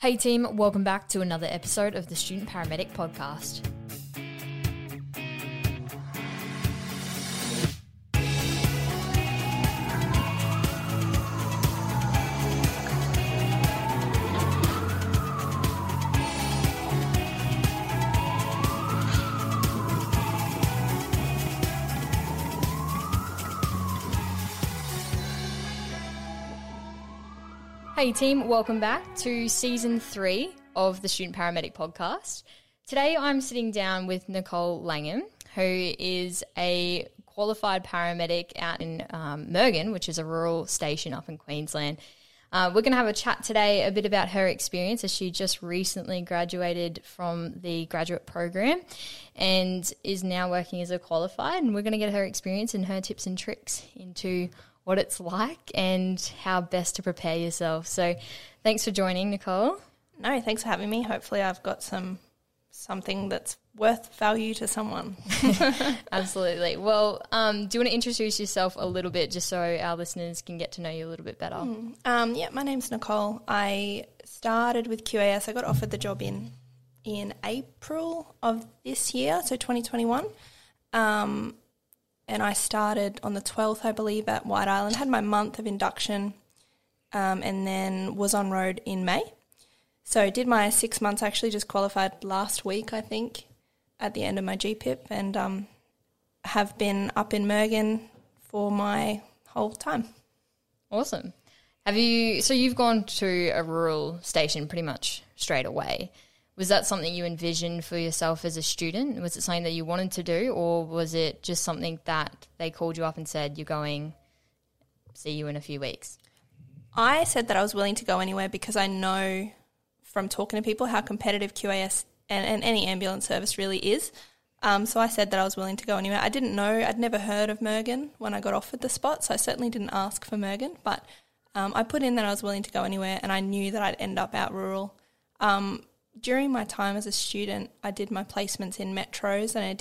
Hey team, welcome back to another episode of the Student Paramedic Podcast. Hey team, welcome back to Season 3 of the Student Paramedic Podcast. Today I'm sitting down with Nicole Langham, who is a qualified paramedic out in Mergen, which is a rural station up in Queensland. We're going to have a chat today a bit about her experience, as she just recently graduated from the graduate program and is now working as a qualified, and we're going to get her experience and her tips and tricks into what it's like and how best to prepare yourself. So thanks for joining, Nicole. No, thanks for having me. Hopefully I've got something that's worth value to someone. Absolutely. Well, do you want to introduce yourself a little bit just so our listeners can get to know you a little bit better? My name's Nicole. I started with QAS. I got offered the job in April of this year, so 2021. And I started on the 12th, I believe, at White Island, had my month of induction, and then was on road in May. So did my 6 months, actually just qualified last week, I think, at the end of my GPIP, and have been up in Mergen for my whole time. Awesome. So you've gone to a rural station pretty much straight away. Was that something you envisioned for yourself as a student? Was it something that you wanted to do, or was it just something that they called you up and said, you're going, see you in a few weeks? I said that I was willing to go anywhere because I know from talking to people how competitive QAS and any ambulance service really is. So I said that I was willing to go anywhere. I didn't know, I'd never heard of Mergen when I got offered the spot, so I certainly didn't ask for Mergen, but I put in that I was willing to go anywhere, and I knew that I'd end up out rural. During my time as a student, I did my placements in metros, and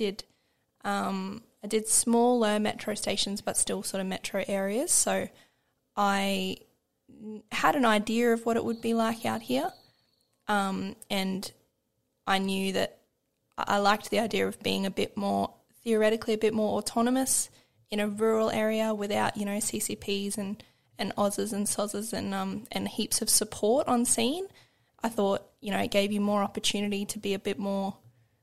I did smaller metro stations but still sort of metro areas. So I had an idea of what it would be like out here, and I knew that I liked the idea of being theoretically a bit more autonomous in a rural area without, CCPs and Aussies and SOZs and heaps of support on scene. I thought, it gave you more opportunity to be a bit more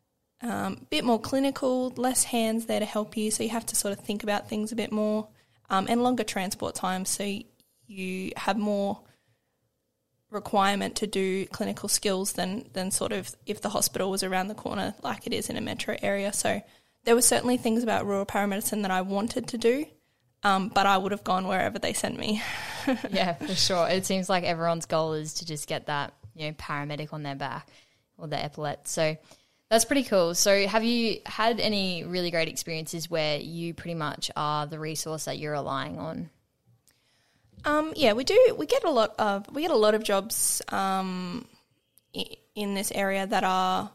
clinical, less hands there to help you, so you have to sort of think about things a bit more, and longer transport times, so you have more requirement to do clinical skills than sort of if the hospital was around the corner like it is in a metro area. So there were certainly things about rural paramedicine that I wanted to do, but I would have gone wherever they sent me. Yeah, for sure. It seems like everyone's goal is to just get that paramedic on their back or the epaulette. So that's pretty cool. So have you had any really great experiences where you pretty much are the resource that you're relying on? Yeah, we do. We get a lot of jobs in this area that are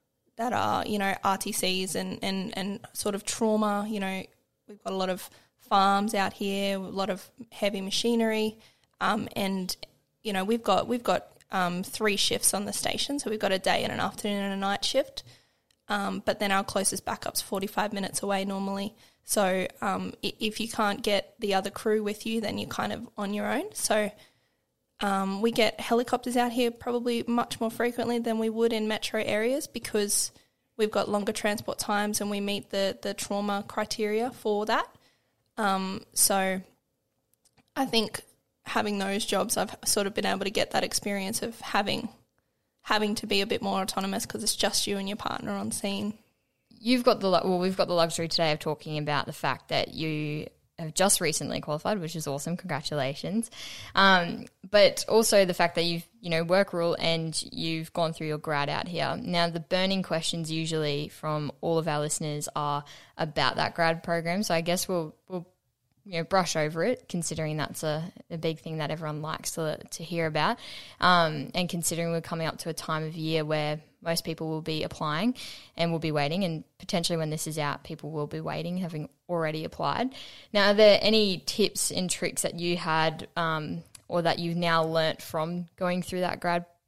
RTCs and sort of trauma. We've got a lot of farms out here, a lot of heavy machinery, and we've got 3 shifts on the station, so we've got a day and an afternoon and a night shift, but then our closest backup's 45 minutes away normally. So if you can't get the other crew with you, then you're kind of on your own. So we get helicopters out here probably much more frequently than we would in metro areas because we've got longer transport times and we meet the trauma criteria for that. So I think having those jobs, I've sort of been able to get that experience of having to be a bit more autonomous because it's just you and your partner on scene. We've got the luxury today of talking about the fact that you have just recently qualified, which is awesome. Congratulations. But also the fact that you've, work rural and you've gone through your grad out here. Now, the burning questions usually from all of our listeners are about that grad program. So I guess we'll brush over it, considering that's a big thing that everyone likes to hear about, and considering we're coming up to a time of year where most people will be applying and will be waiting, and potentially when this is out, people will be waiting, having already applied. Now, are there any tips and tricks that you had or that you've now learnt from going through that grad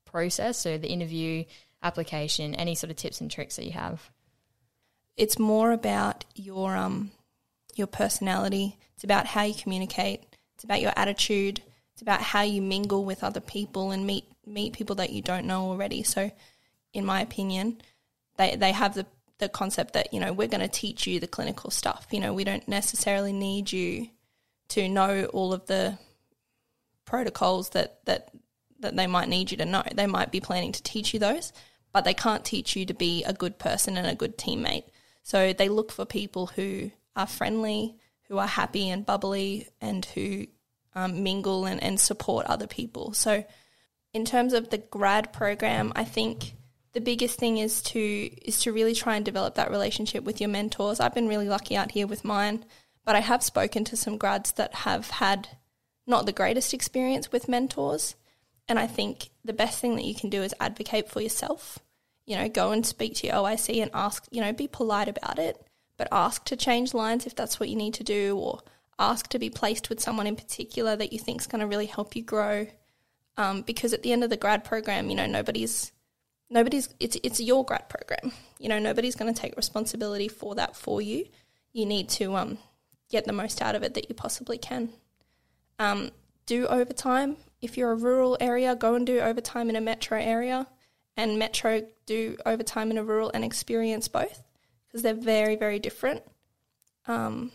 process, so the interview, application, any sort of tips and tricks that you have? It's more about your personality. It's about how you communicate. It's about your attitude. It's about how you mingle with other people and meet people that you don't know already. So in my opinion, they have the concept that, you know, we're going to teach you the clinical stuff. You know, we don't necessarily need you to know all of the protocols that they might need you to know. They might be planning to teach you those, but they can't teach you to be a good person and a good teammate. So they look for people who are friendly, who are happy and bubbly, and who mingle and support other people. So in terms of the grad program, I think the biggest thing is to really try and develop that relationship with your mentors. I've been really lucky out here with mine, but I have spoken to some grads that have had not the greatest experience with mentors. And I think the best thing that you can do is advocate for yourself. You know, go and speak to your OIC and ask, you know, be polite about it, but ask to change lines if that's what you need to do, or ask to be placed with someone in particular that you think is going to really help you grow. Because at the end of the grad program, you know, it's your grad program. You know, nobody's going to take responsibility for that for you. You need to get the most out of it that you possibly can. Do overtime. If you're a rural area, go and do overtime in a metro area, and metro do overtime in a rural, and experience both, because they're very, very different. I'm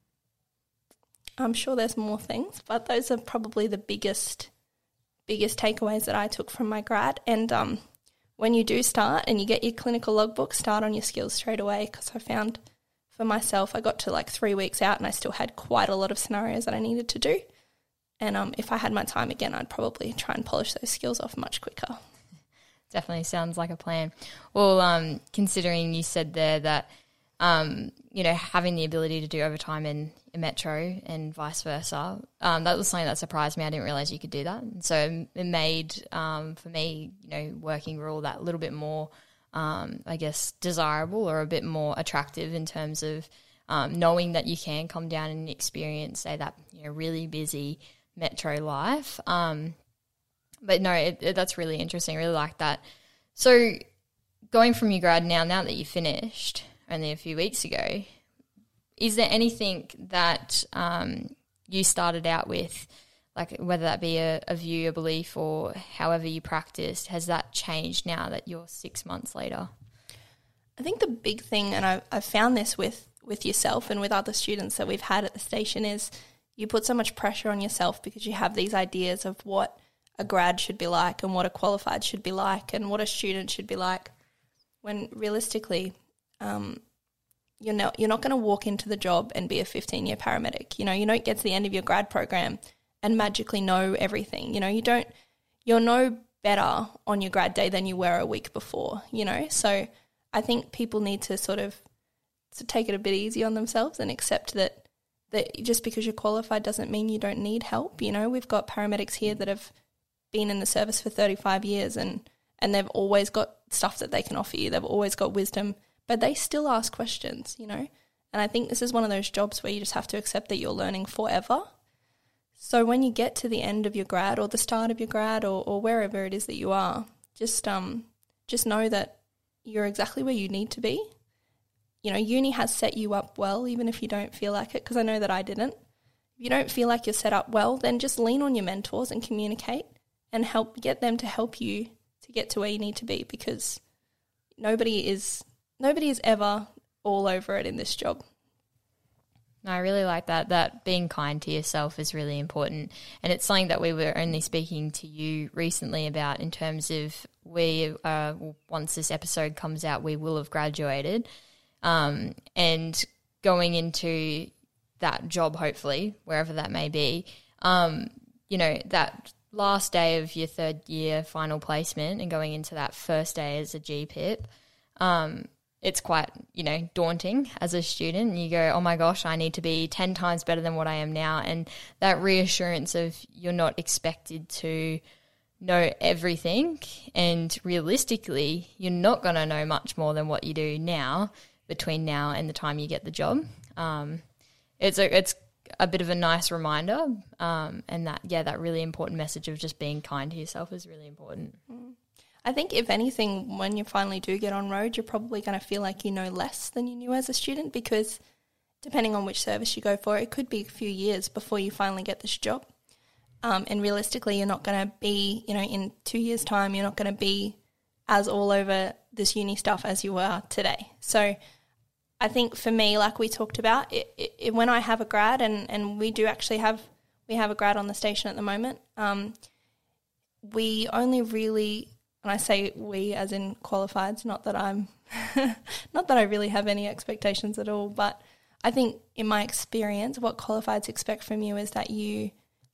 sure there's more things, but those are probably the biggest takeaways that I took from my grad. And when you do start and you get your clinical logbook, start on your skills straight away, because I found for myself, I got to like 3 weeks out and I still had quite a lot of scenarios that I needed to do. And if I had my time again, I'd probably try and polish those skills off much quicker. Definitely sounds like a plan. Well, considering you said there that, you know, having the ability to do overtime in metro and vice versa, that was something that surprised me. I didn't realise you could do that. And so it made, for me, you know, working rural that little bit more, I guess, desirable or a bit more attractive in terms of knowing that you can come down and experience, say, that, you know, really busy metro life. But no, that's really interesting. I really like that. So going from your grad now that you finished only a few weeks ago, is there anything that you started out with, like whether that be a view, a belief, or however you practiced, has that changed now that you're 6 months later? I think the big thing, and I've found this with yourself and with other students that we've had at the station, is you put so much pressure on yourself because you have these ideas of what a grad should be like and what a qualified should be like and what a student should be like, when realistically you're not going to walk into the job and be a 15-year paramedic. You know, you don't get to the end of your grad program and magically know everything. You know, you're no better on your grad day than you were a week before, you know. So I think people need to sort of take it a bit easy on themselves and accept that just because you're qualified doesn't mean you don't need help. You know, we've got paramedics here that have been in the service for 35 years and they've always got stuff that they can offer you. They've always got wisdom, but they still ask questions, you know. And I think this is one of those jobs where you just have to accept that you're learning forever. So when you get to the end of your grad or the start of your grad or wherever it is that you are, just know that you're exactly where you need to be. You know, uni has set you up well, even if you don't feel like it, because I know that I didn't. If you don't feel like you're set up well, then just lean on your mentors and communicate and get them to help you to get to where you need to be, because nobody is ever all over it in this job. No, I really like that being kind to yourself is really important. And it's something that we were only speaking to you recently about, in terms of once this episode comes out, we will have graduated. And going into that job, hopefully, wherever that may be, you know, that last day of your third year final placement and going into that first day as a GPIP, it's quite, you know, daunting as a student. You go, oh my gosh, I need to be 10 times better than what I am now. And that reassurance of you're not expected to know everything, and realistically, you're not going to know much more than what you do now between now and the time you get the job. It's a bit of a nice reminder, and that really important message of just being kind to yourself is really important. I think if anything, when you finally do get on road, you're probably going to feel like you know less than you knew as a student, because depending on which service you go for, it could be a few years before you finally get this job. And realistically, you're not going to be, in 2 years' time, you're not going to be as all over this uni stuff as you are today. So I think for me, like we talked about, when I have a grad, and we do actually have a grad on the station at the moment, we only really, and I say we as in qualifieds, not that I'm, not that I really have any expectations at all, but I think in my experience, what qualifieds expect from you is that you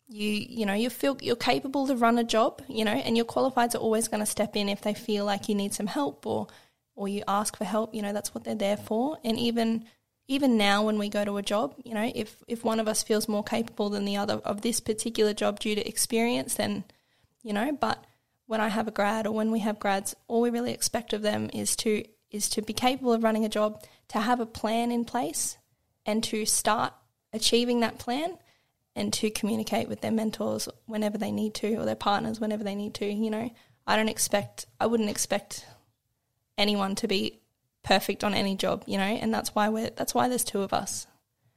feel you're capable to run a job, and your qualifieds are always going to step in if they feel like you need some help or you ask for help. That's what they're there for. And even now when we go to a job, if one of us feels more capable than the other of this particular job due to experience, then, but when I have a grad or when we have grads, all we really expect of them is to be capable of running a job, to have a plan in place and to start achieving that plan, and to communicate with their mentors whenever they need to, or their partners whenever they need to. I wouldn't expect anyone to be perfect on any job, and that's why there's two of us.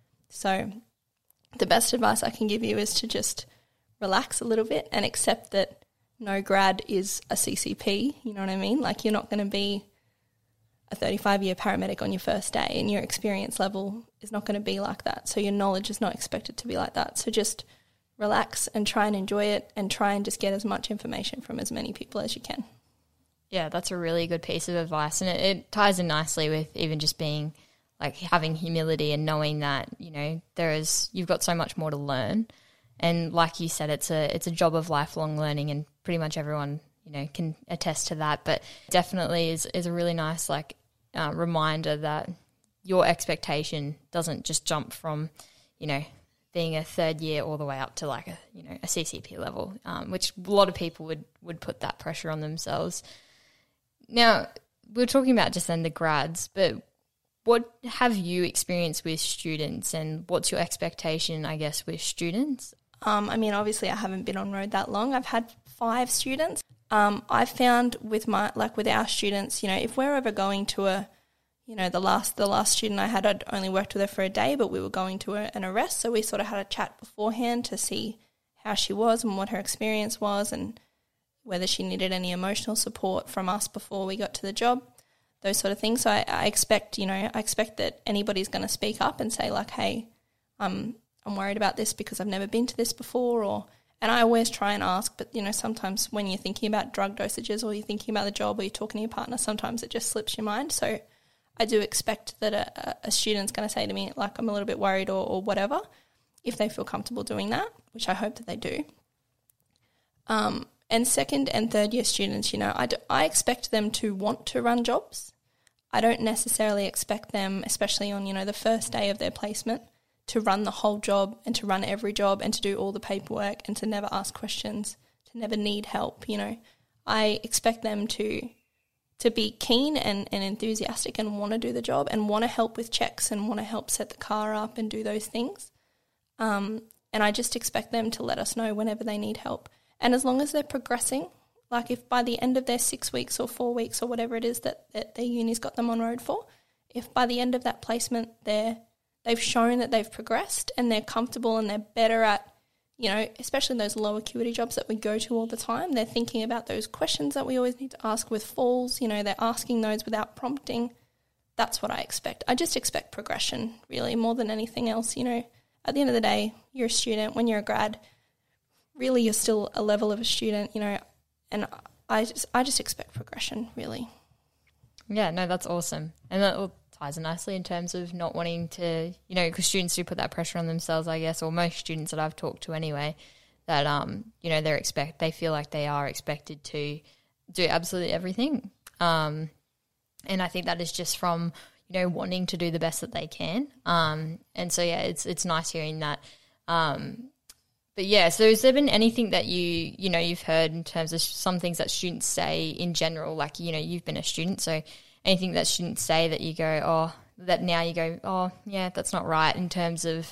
So the best advice I can give you is to just relax a little bit and accept that no grad is a CCP, you know what I mean? Like, you're not going to be a 35-year paramedic on your first day, and your experience level is not going to be like that. So your knowledge is not expected to be like that. So just relax and try and enjoy it, and try and just get as much information from as many people as you can. Yeah, that's a really good piece of advice, and it ties in nicely with even just being like having humility and knowing that, you've got so much more to learn. And like you said, it's a job of lifelong learning, and pretty much everyone, can attest to that. But definitely is a really nice reminder that your expectation doesn't just jump from, being a third year all the way up to like a CCP level, which a lot of people would put that pressure on themselves. Now, we were talking about just then the grads, but what have you experienced with students, and what's your expectation, I guess, with students? Obviously I haven't been on road that long. I've had 5 students. I've found with our students, if we're ever going to the last student I had, I'd only worked with her for a day, but we were going to an arrest, so we sort of had a chat beforehand to see how she was and what her experience was, and whether she needed any emotional support from us before we got to the job, those sort of things. So I expect that anybody's going to speak up and say like, hey, I'm worried about this because I've never been to this before, and I always try and ask, but, sometimes when you're thinking about drug dosages, or you're thinking about the job, or you're talking to your partner, sometimes it just slips your mind. So I do expect that a student's going to say to me, like, I'm a little bit worried or whatever, if they feel comfortable doing that, which I hope that they do. And second and third year students, I expect them to want to run jobs. I don't necessarily expect them, especially on, the first day of their placement, to run the whole job and to run every job and to do all the paperwork and to never ask questions, to never need help, I expect them to be keen and enthusiastic and want to do the job and want to help with checks and want to help set the car up and do those things. And I just expect them to let us know whenever they need help. And as long as they're progressing, like if by the end of their 6 weeks or 4 weeks or whatever it is that their uni's got them on road for, if by the end of that placement they've shown that they've progressed and they're comfortable and they're better at, especially those low acuity jobs that we go to all the time, they're thinking about those questions that we always need to ask with falls, they're asking those without prompting. That's what I expect. I just expect progression, really, more than anything else. At the end of the day, you're a student. When you're a grad, really you're still a level of a student, and I just expect progression, really. Yeah, no, that's awesome. And that all ties in nicely in terms of not wanting to, because students do put that pressure on themselves, I guess, or most students that I've talked to anyway, that, they feel like they are expected to do absolutely everything. And I think that is just from, wanting to do the best that they can. And so, yeah, it's nice hearing that. But yeah, so has there been anything that you've heard in terms of some things that students say in general, like, you've been a student, so anything that students say that you go, oh, that now you go, oh, yeah, that's not right, in terms of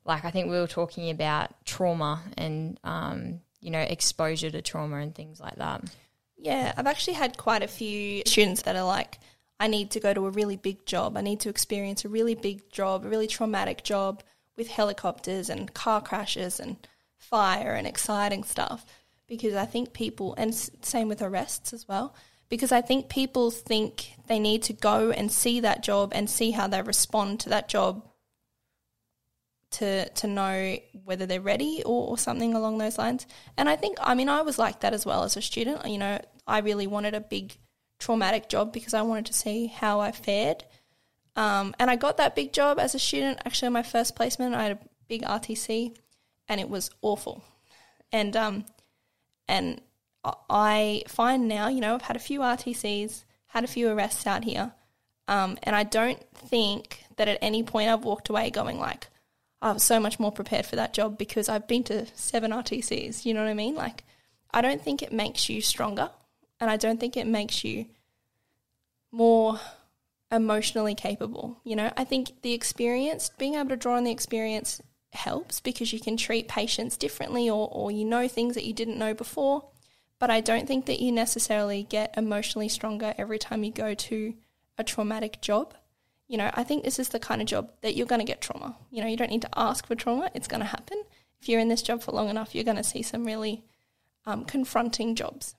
like I think we were talking about trauma and, exposure to trauma and things like that. Yeah, I've actually had quite a few students that are like, I need to go to a really big job. I need to experience a really big job, a really traumatic job with helicopters and car crashes and fire and exciting stuff. Because I think people, and same with arrests as well, because I think people think they need to go and see that job and see how they respond to that job to know whether they're ready or something along those lines. And I think, I was like that as well as a student. I really wanted a big traumatic job because I wanted to see how I fared. And I got that big job as a student. Actually, on my first placement, I had a big RTC and it was awful. And I find now, I've had a few RTCs, had a few arrests out here, and I don't think that at any point I've walked away going like, I was so much more prepared for that job because I've been to 7 RTCs, you know what I mean? Like, I don't think it makes you stronger, and I don't think it makes you more emotionally capable, I think the experience, being able to draw on the experience helps because you can treat patients differently or things that you didn't know before. But I don't think that you necessarily get emotionally stronger every time you go to a traumatic job. I think this is the kind of job that you're going to get trauma. You don't need to ask for trauma. It's going to happen. If you're in this job for long enough, you're going to see some really confronting jobs.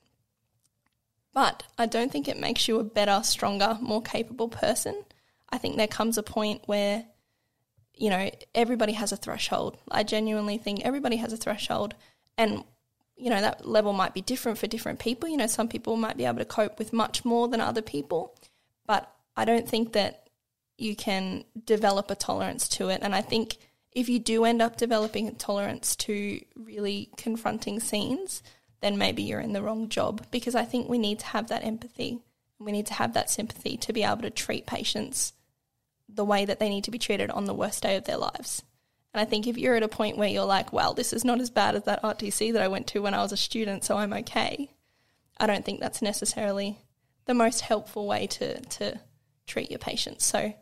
But I don't think it makes you a better, stronger, more capable person. I think there comes a point where everybody has a threshold. I genuinely think everybody has a threshold, and, that level might be different for different people. Some people might be able to cope with much more than other people, but I don't think that you can develop a tolerance to it. And I think if you do end up developing a tolerance to really confronting scenes, then maybe you're in the wrong job, because I think we need to have that empathy. We need to have that sympathy to be able to treat patients the way that they need to be treated on the worst day of their lives. And I think if you're at a point where you're like, well, this is not as bad as that RTC that I went to when I was a student, so I'm okay, I don't think that's necessarily the most helpful way to treat your patients. So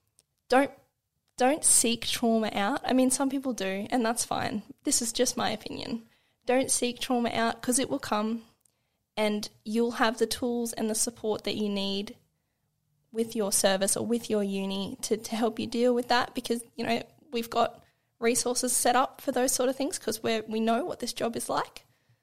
don't seek trauma out. Some people do, and that's fine. This is just my opinion. Don't seek trauma out, because it will come, and you'll have the tools and the support that you need with your service or with your uni to help you deal with that, because, we've got resources set up for those sort of things because we know what this job is like.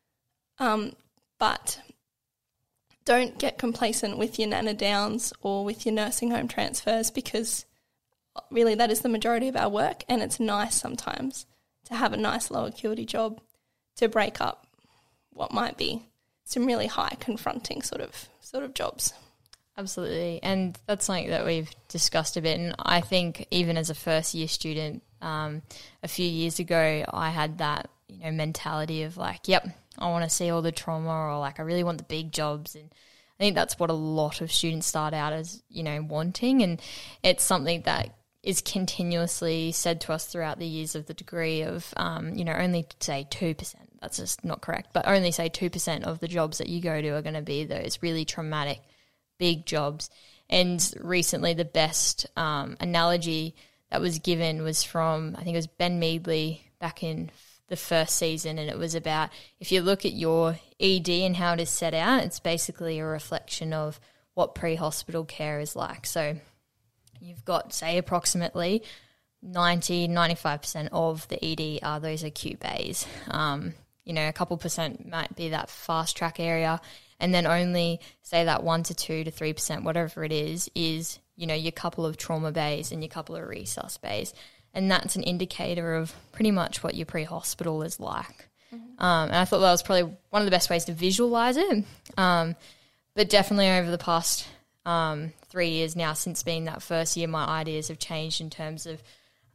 But don't get complacent with your Nana Downs or with your nursing home transfers, because really that is the majority of our work, and it's nice sometimes to have a nice low acuity job to break up what might be some really high confronting sort of jobs. Absolutely. And that's something that we've discussed a bit. And I think even as a first year student, a few years ago, I had that, mentality of like, yep, I want to see all the trauma, or like, I really want the big jobs. And I think that's what a lot of students start out as, wanting. And it's something that is continuously said to us throughout the years of the degree of, only say 2%. That's just not correct. But only say 2% of the jobs that you go to are going to be those really traumatic big jobs. And recently the best analogy that was given was from, I think it was Ben Meadley back in the first season, and it was about, if you look at your ED and how it is set out, it's basically a reflection of what pre-hospital care is like. So you've got, say, approximately 95% of the ED are those acute bays. A couple percent might be that fast track area, and then only, say, that 1 to 2 to 3%, whatever it is, your couple of trauma bays and your couple of resus bays. And that's an indicator of pretty much what your pre-hospital is like. Mm-hmm. And I thought that was probably one of the best ways to visualise it. But definitely over the past 3 years now, since being that first year, my ideas have changed in terms of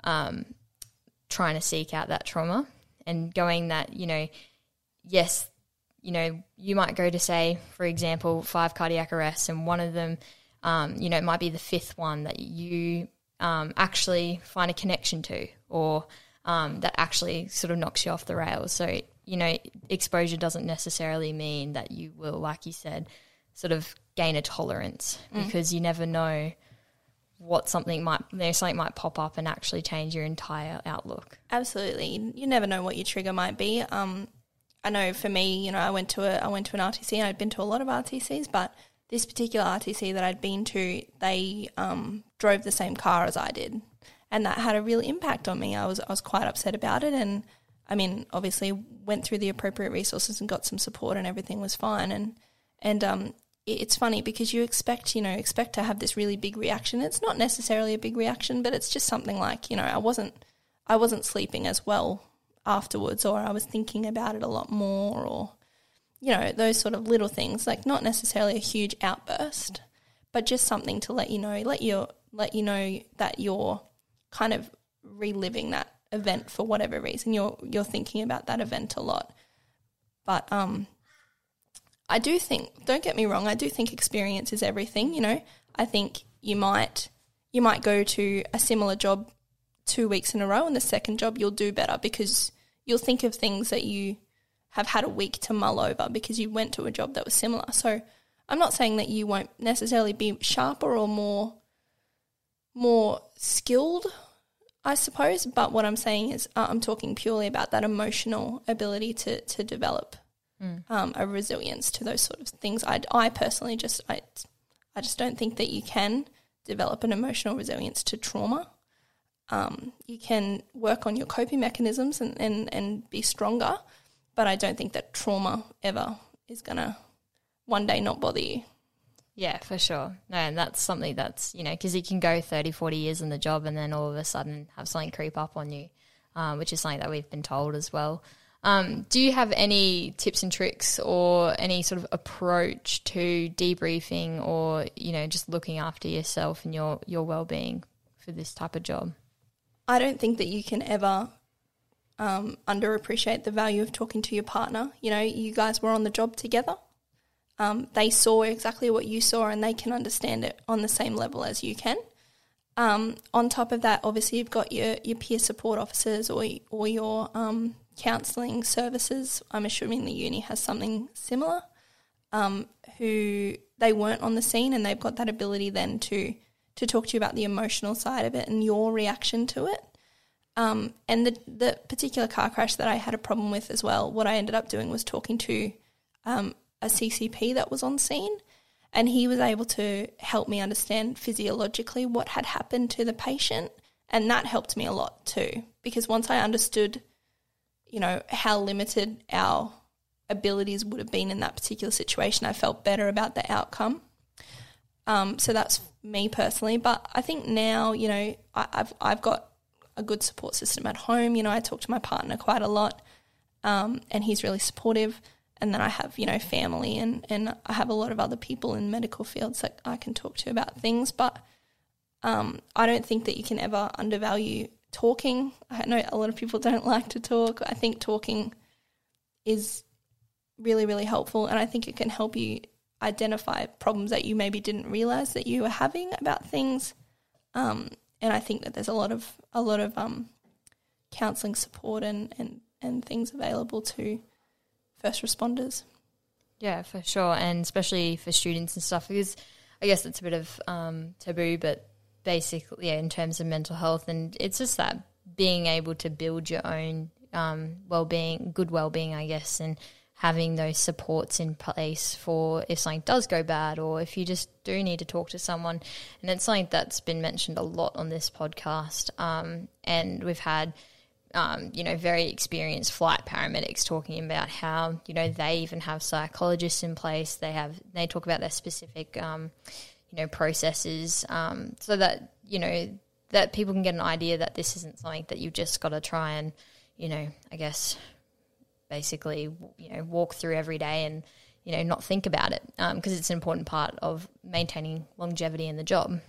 trying to seek out that trauma and going that, yes, you might go to, say, for example, 5 cardiac arrests, and one of them, it might be the 5th one that you actually find a connection to, or that actually sort of knocks you off the rails. So, exposure doesn't necessarily mean that you will, like you said, sort of gain a tolerance, because you never know, something might pop up and actually change your entire outlook. Absolutely. You never know what your trigger might be. I know for me, I went to an RTC, and I'd been to a lot of RTCs, but this particular RTC that I'd been to, they drove the same car as I did, and that had a real impact on me. I was quite upset about it, and I mean, obviously went through the appropriate resources and got some support, and everything was fine. And it's funny because you expect to have this really big reaction. It's not necessarily a big reaction, but it's just something like, I wasn't sleeping as well afterwards, or I was thinking about it a lot more, or those sort of little things, like not necessarily a huge outburst, but just something to let you know that you're kind of reliving that event for whatever reason. You're thinking about that event a lot. But I do think, don't get me wrong, I do think experience is everything. I think you might go to a similar job 2 weeks in a row, and the second job you'll do better because you'll think of things that you have had a week to mull over because you went to a job that was similar. So I'm not saying that you won't necessarily be sharper or more skilled, I suppose, but what I'm saying is I'm talking purely about that emotional ability to develop a resilience to those sort of things. I personally just don't think that you can develop an emotional resilience to trauma. You can work on your coping mechanisms and be stronger, but I don't think that trauma ever is going to one day not bother you. Yeah, for sure. No, and that's something that's, because you can go 30, 40 years in the job and then all of a sudden have something creep up on you, which is something that we've been told as well. Do you have any tips and tricks or any sort of approach to debriefing or, just looking after yourself and your well-being for this type of job? I don't think that you can ever underappreciate the value of talking to your partner. You guys were on the job together. They saw exactly what you saw and they can understand it on the same level as you can. On top of that, obviously you've got your peer support officers or your counselling services. I'm assuming the uni has something similar, who they weren't on the scene and they've got that ability then to talk to you about the emotional side of it and your reaction to it. And the particular car crash that I had a problem with as well, what I ended up doing was talking to a CCP that was on scene, and he was able to help me understand physiologically what had happened to the patient, and that helped me a lot too, because once I understood, how limited our abilities would have been in that particular situation, I felt better about the outcome. So that's me personally, but I think now, I've got a good support system at home. I talk to my partner quite a lot, and he's really supportive. And then I have, family and I have a lot of other people in medical fields that I can talk to about things. But I don't think that you can ever undervalue talking. I know a lot of people don't like to talk. I think talking is really, really helpful, and I think it can help you identify problems that you maybe didn't realise that you were having about things. And I think that there's a lot of counselling support and things available to first responders. Yeah, for sure, and especially for students and stuff, because I guess it's a bit of taboo, but basically, in terms of mental health, and it's just that being able to build your own good well-being, I guess, and having those supports in place for if something does go bad or if you just do need to talk to someone. And it's something that's been mentioned a lot on this podcast, and we've had very experienced flight paramedics talking about how, they even have psychologists in place. They talk about their specific, processes, so that, that people can get an idea that this isn't something that you've just got to try and, I guess, basically, walk through every day and, not think about it, because it's an important part of maintaining longevity in the job.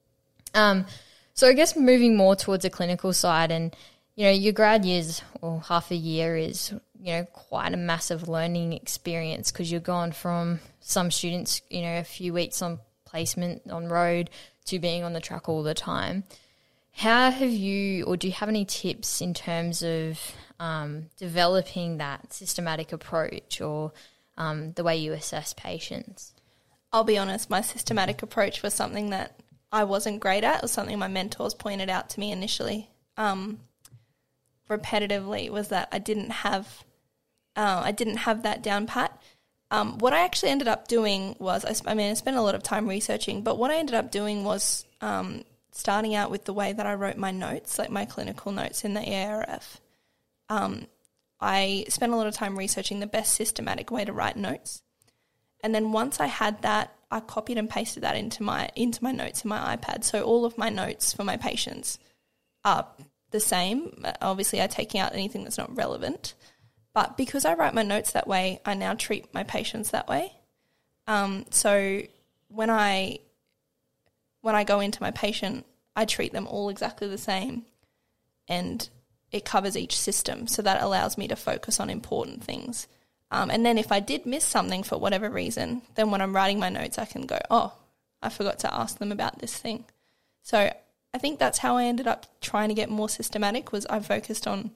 So I guess moving more towards a clinical side, and your grad years or half a year is, quite a massive learning experience, because you're gone from some students, a few weeks on placement on road to being on the track all the time. How have you, or do you have any tips in terms of developing that systematic approach or the way you assess patients? I'll be honest, my systematic approach was something that I wasn't great at. It was something my mentors pointed out to me initially, repetitively, was that I didn't have that down pat. What I actually ended up doing was, I spent a lot of time researching, but what I ended up doing was starting out with the way that I wrote my notes, like my clinical notes in the EARF. I spent a lot of time researching the best systematic way to write notes. And then once I had that, I copied and pasted that into my notes in my iPad. So all of my notes for my patients are the same. Obviously, I'm taking out anything that's not relevant. But because I write my notes that way, I now treat my patients that way. So when I go into my patient, I treat them all exactly the same, and it covers each system. So that allows me to focus on important things. And then if I did miss something for whatever reason, then when I'm writing my notes, I can go, oh, I forgot to ask them about this thing. So I think that's how I ended up trying to get more systematic, was I focused on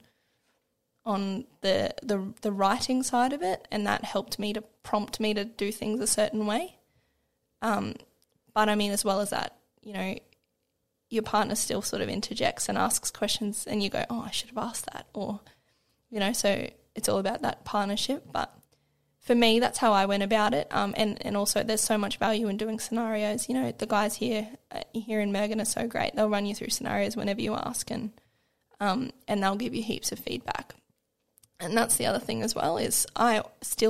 the writing side of it, and that helped me to prompt me to do things a certain way. But I mean, as well as that, you know, your partner still sort of interjects and asks questions, and you go, oh, I should have asked that, or, you know, so it's all about that partnership. But for me, that's how I went about it. And also there's so much value in doing scenarios. You know, the guys here in Mergen are so great. They'll run you through scenarios whenever you ask, and they'll give you heaps of feedback. And that's the other thing as well, is I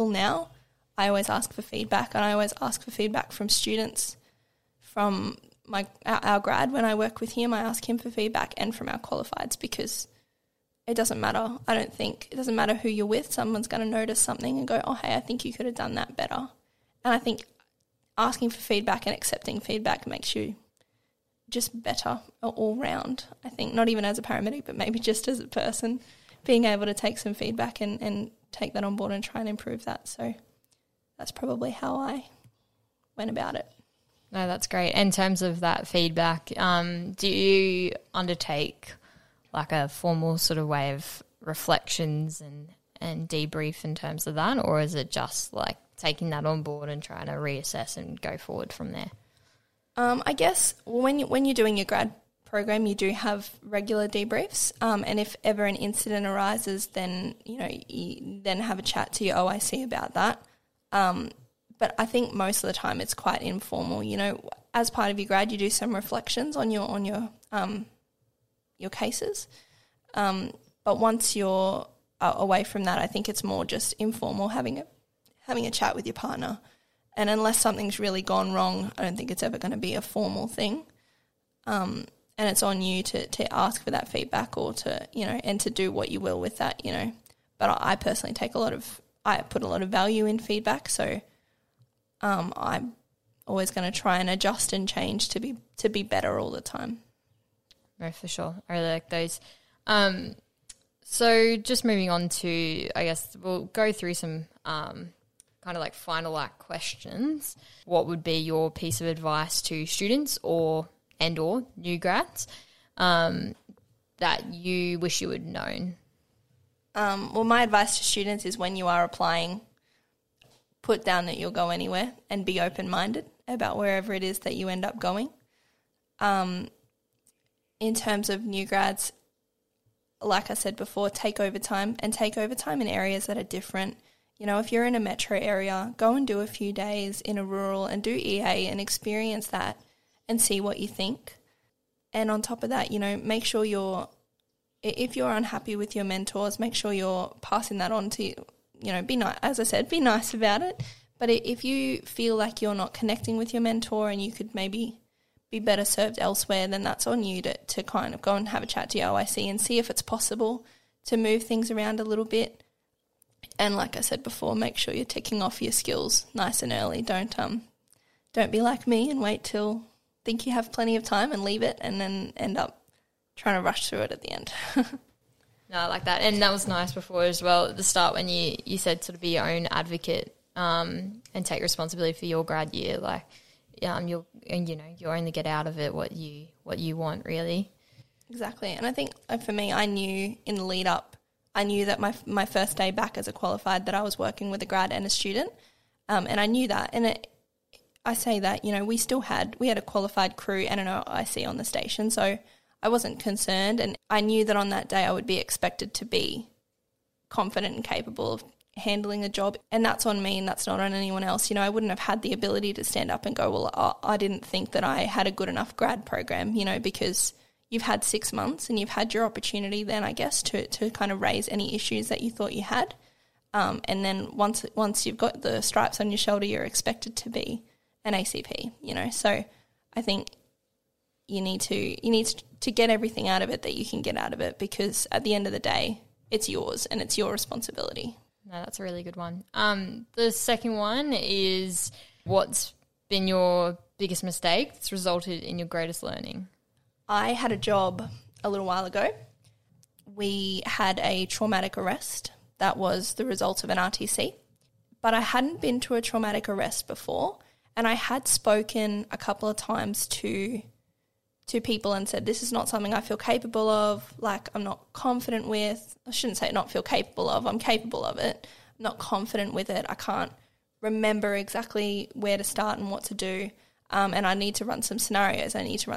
always ask for feedback, and I always ask for feedback from students, from our grad. When I work with him, I ask him for feedback, and from our qualifieds, because it doesn't matter. I don't think it doesn't matter who you're with. Someone's going to notice something and go, oh, hey, I think you could have done that better. And I think asking for feedback and accepting feedback makes you just better all round. I think not even as a paramedic, but maybe just as a person, being able to take some feedback and take that on board and try and improve that. So that's probably how I went about it. No, that's great. In terms of that feedback, do you undertake like a formal sort of way of reflections and debrief in terms of that, or is it just like taking that on board and trying to reassess and go forward from there? I guess when you're doing your grad program, you do have regular debriefs, and if ever an incident arises, then you then have a chat to your OIC about that. But I think most of the time it's quite informal. You know, as part of your grad, you do some reflections on your cases. But once you're away from that, I think it's more just informal, having a chat with your partner. And unless something's really gone wrong, I don't think it's ever going to be a formal thing. And it's on you to ask for that feedback, or to, and to do what you will with that, But I personally I put a lot of value in feedback, so I'm always going to try and adjust and change to be better all the time. No, for sure. I really like those. So just moving on to, I guess we'll go through some kind of like final questions. What would be your piece of advice to students or new grads that you wish you had known? Well, my advice to students is, when you are applying, put down that you'll go anywhere and be open-minded about wherever it is that you end up going. In terms of new grads, like I said before, take overtime in areas that are different. If you're in a metro area, go and do a few days in a rural and do EA and experience that and see what you think. And on top of that, make sure if you're unhappy with your mentors, make sure you're passing that on to, be nice. As I said, be nice about it. But if you feel like you're not connecting with your mentor and you could maybe be better served elsewhere, then that's on you to kind of go and have a chat to your OIC and see if it's possible to move things around a little bit. And like I said before, make sure you're ticking off your skills nice and early. Don't be like me and wait till think you have plenty of time and leave it, and then end up trying to rush through it at the end. No, I like that. And that was nice before as well at the start when you said sort of be your own advocate and take responsibility for your grad year. Like, you only get out of it what you want, really. Exactly. And I think for me, I knew in the lead up, I knew that my first day back as a qualified that I was working with a grad and a student, and I knew that. And I say that, you know, we had a qualified crew and an OIC on the station, so I wasn't concerned, and I knew that on that day I would be expected to be confident and capable of handling the job, and that's on me and that's not on anyone else. You know, I wouldn't have had the ability to stand up and go, well, I didn't think that I had a good enough grad program, you know, because you've had 6 months and you've had your opportunity then, I guess, to kind of raise any issues that you thought you had. And then once you've got the stripes on your shoulder, you're expected to be an ACP, you know. So I think you need to get everything out of it that you can get out of it, because at the end of the day, it's yours and it's your responsibility. No, that's a really good one. The second one is, what's been your biggest mistake that's resulted in your greatest learning? I had a job a little while ago. We had a traumatic arrest that was the result of an RTC, but I hadn't been to a traumatic arrest before, and I had spoken a couple of times to people and said, this is not something I feel capable of, like I'm not confident with. I shouldn't say not feel capable of, I'm capable of it. I'm not confident with it. I can't remember exactly where to start and what to do, and I need to run some scenarios.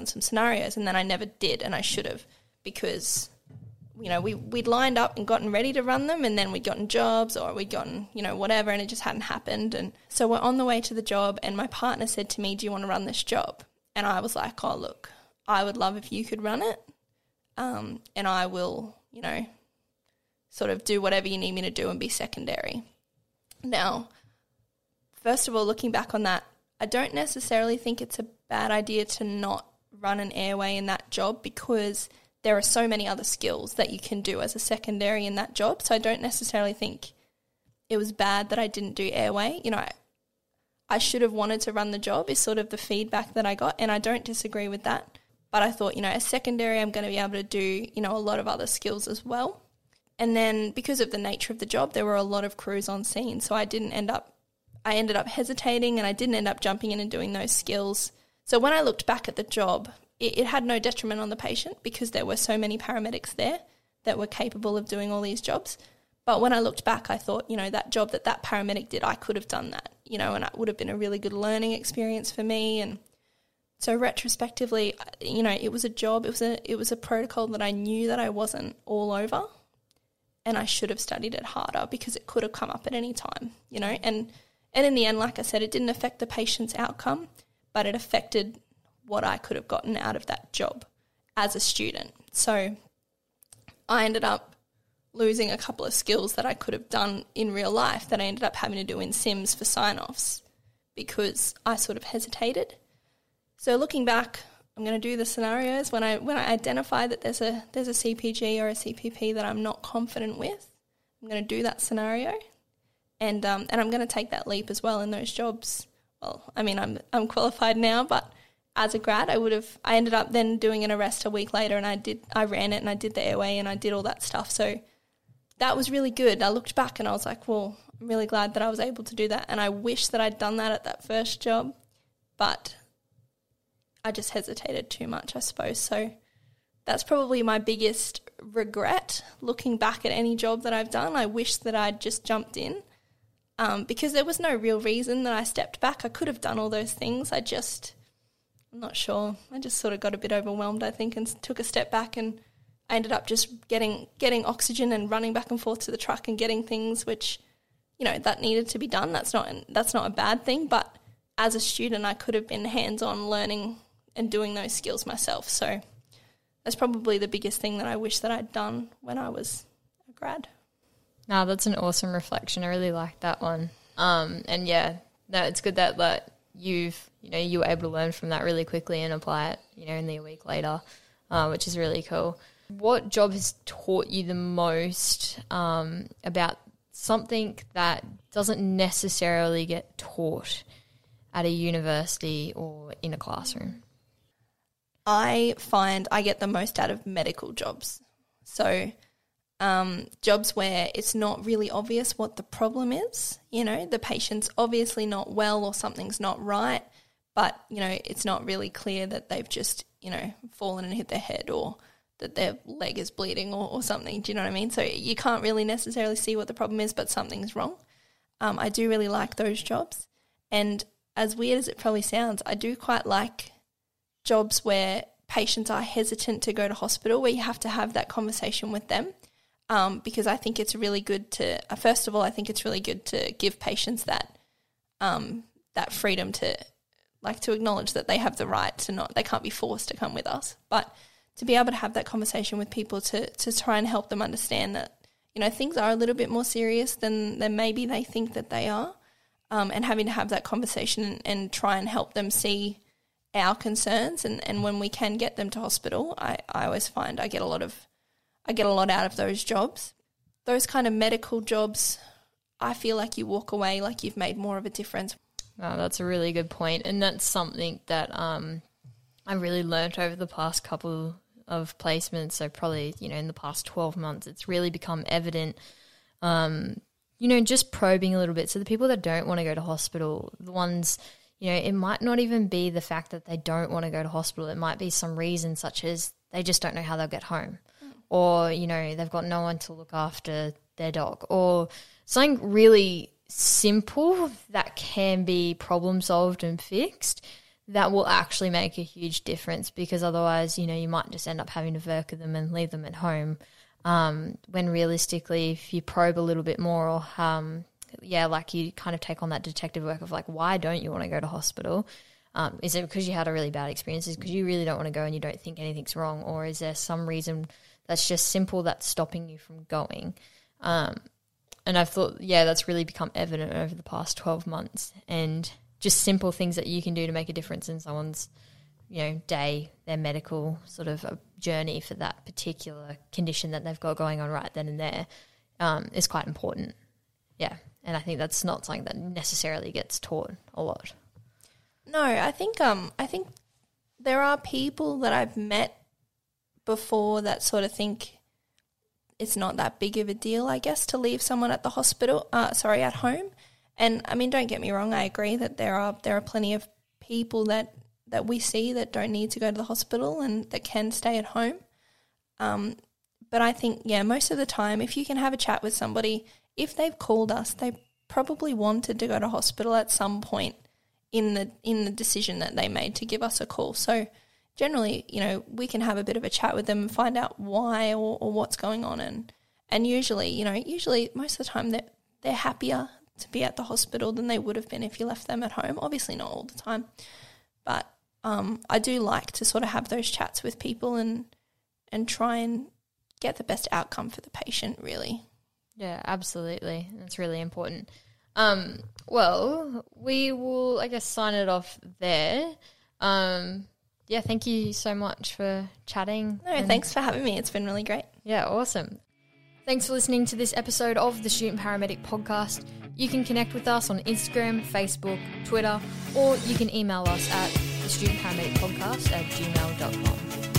And then I never did, and I should have, because, you know, we'd lined up and gotten ready to run them, and then we'd gotten jobs or we'd gotten, you know, whatever, and it just hadn't happened. And so we're on the way to the job, and my partner said to me, do you want to run this job? And I was like, oh, look, I would love if you could run it, and I will, you know, sort of do whatever you need me to do and be secondary. Now, first of all, looking back on that, I don't necessarily think it's a bad idea to not run an airway in that job, because there are so many other skills that you can do as a secondary in that job. So I don't necessarily think it was bad that I didn't do airway. You know, I should have wanted to run the job is sort of the feedback that I got, and I don't disagree with that. But I thought, you know, as secondary, I'm going to be able to do, you know, a lot of other skills as well. And then because of the nature of the job, there were a lot of crews on scene. So I ended up hesitating, and I didn't end up jumping in and doing those skills. So when I looked back at the job, it had no detriment on the patient, because there were so many paramedics there that were capable of doing all these jobs. But when I looked back, I thought, you know, that job that paramedic did, I could have done that, you know, and it would have been a really good learning experience for me. And so retrospectively, you know, it was a job, it was a protocol that I knew that I wasn't all over, and I should have studied it harder, because it could have come up at any time, you know. And in the end, like I said, it didn't affect the patient's outcome, but it affected what I could have gotten out of that job as a student. So I ended up losing a couple of skills that I could have done in real life that I ended up having to do in sims for sign-offs, because I sort of hesitated. So looking back, I'm going to do the scenarios when I identify that there's a CPG or a CPP that I'm not confident with. I'm going to do that scenario, and I'm going to take that leap as well in those jobs. Well, I mean, I'm qualified now, but as a grad, I ended up then doing an arrest a week later, and I ran it, and I did the airway, and I did all that stuff. So that was really good. I looked back and I was like, well, I'm really glad that I was able to do that, and I wish that I'd done that at that first job, but I just hesitated too much, I suppose. So that's probably my biggest regret, looking back at any job that I've done. I wish that I'd just jumped in, because there was no real reason that I stepped back. I could have done all those things. I'm not sure. I just sort of got a bit overwhelmed, I think, and took a step back, and I ended up just getting oxygen and running back and forth to the truck and getting things which, you know, that needed to be done. That's not a bad thing, but as a student I could have been hands-on learning and doing those skills myself. So that's probably the biggest thing that I wish that I'd done when I was a grad. No, that's an awesome reflection. I really like that one. And yeah, no, it's good that you were able to learn from that really quickly and apply it, you know, only a week later, which is really cool. What job has taught you the most about something that doesn't necessarily get taught at a university or in a classroom? I find I get the most out of medical jobs. So jobs where it's not really obvious what the problem is. You know, the patient's obviously not well or something's not right, but, you know, it's not really clear that they've just, you know, fallen and hit their head, or that their leg is bleeding or something. Do you know what I mean? So you can't really necessarily see what the problem is, but something's wrong. I do really like those jobs. And as weird as it probably sounds, I do quite like jobs where patients are hesitant to go to hospital, where you have to have that conversation with them, because I think it's really good to, first of all, I think it's really good to give patients that freedom to acknowledge that they have the right to they can't be forced to come with us, but to be able to have that conversation with people to try and help them understand that, things are a little bit more serious than maybe they think that they are, and having to have that conversation and try and help them see our concerns, and when we can get them to hospital, I always find I get a lot out of those jobs. Those kind of medical jobs, I feel like you walk away like you've made more of a difference. Oh, that's a really good point, and that's something that I really learnt over the past couple of placements. So probably, in the past 12 months, it's really become evident, just probing a little bit. So the people that don't want to go to hospital, the ones, it might not even be the fact that they don't want to go to hospital. It might be some reason such as they just don't know how they'll get home, or, they've got no one to look after their dog, or something really simple that can be problem solved and fixed that will actually make a huge difference, because otherwise, you might just end up having to work with them and leave them at home, when realistically, if you probe a little bit more, or you kind of take on that detective work of why don't you want to go to hospital? Is it because you had a really bad experience? Is it because you really don't want to go and you don't think anything's wrong? Or is there some reason that's just simple that's stopping you from going? And I've thought, that's really become evident over the past 12 months, and just simple things that you can do to make a difference in someone's, day, their medical sort of journey for that particular condition that they've got going on right then and there, is quite important. Yeah. And I think that's not something that necessarily gets taught a lot. No, I think there are people that I've met before that sort of think it's not that big of a deal, I guess, to leave someone at the hospital, at home. And I mean, don't get me wrong, I agree that there are plenty of people that we see that don't need to go to the hospital and that can stay at home. But I think, most of the time, if you can have a chat with somebody, if they've called us, they probably wanted to go to hospital at some point in the decision that they made to give us a call. So generally, we can have a bit of a chat with them and find out why or what's going on. And usually most of the time they're happier to be at the hospital than they would have been if you left them at home. Obviously not all the time, but I do like to sort of have those chats with people and try and get the best outcome for the patient, really. Yeah, absolutely. That's really important. Well, we will, I guess, sign it off there. Thank you so much for chatting. No, thanks for having me. It's been really great. Yeah, awesome. Thanks for listening to this episode of the Student Paramedic Podcast. You can connect with us on Instagram, Facebook, Twitter, or you can email us at thestudentparamedicpodcast@gmail.com.